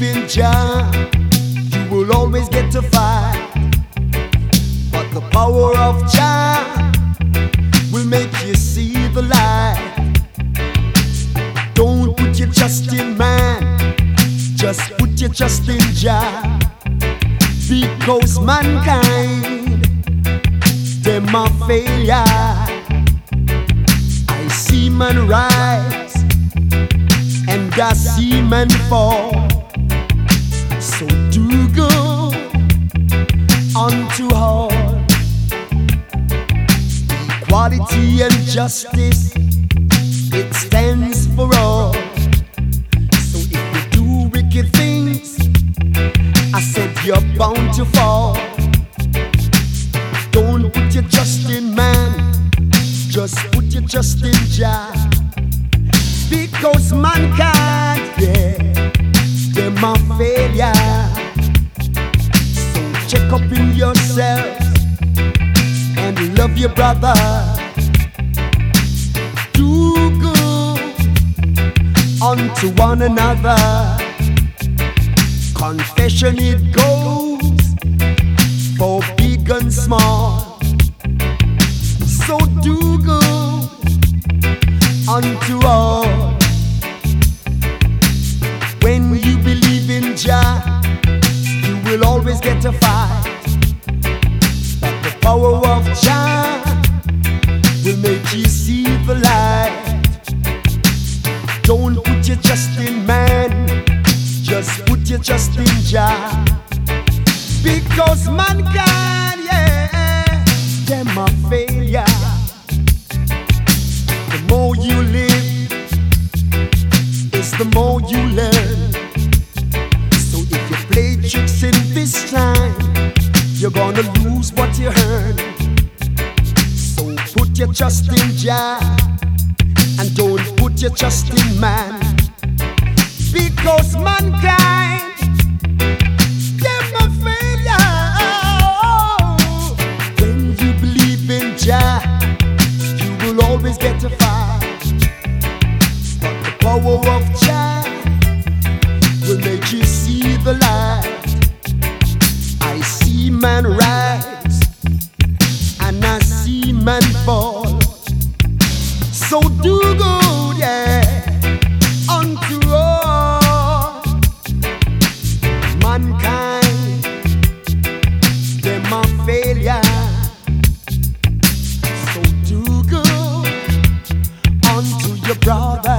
in Jah, you will always get to fight. But the power of Jah will make you see the light. Don't put your trust in man, just put your trust in Jah. Because mankind, them a failure. I see man rise and I see man fall. So do good unto all. Equality and justice, it stands for all. So if you do wicked things, I said you're bound to fall. Don't put your trust in man, just put your trust in Jah. Because mankind, yeah, them a failure. So check up in yourself and love your brother. Do good unto one another. Confession it goes for big and small. So do good unto all. When you believe in Jah, you will always get a fight. But the power of Jah will make you see the light. Don't put your trust in man, just put your trust in Jah. Because mankind, yeah, them a failure. The more you live, it's the more you learn. So if you play tricks in this time, you're gonna lose what you earn. So put your trust in Jah and don't put your trust in man. Because mankind, them a failure. When you believe in Jah, you will always get a fight. But the power of Jah will make you see the light. I see man rise and I see man fall. So do good, yeah, unto all. Mankind, them a failure. So do good unto your brother.